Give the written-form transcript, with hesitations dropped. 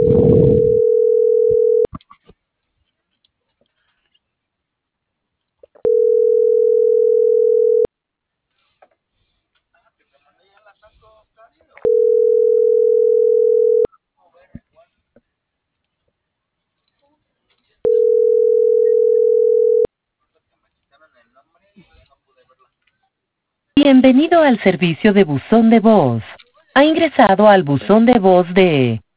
Bienvenido al servicio de buzón de voz. Ha ingresado al buzón de voz de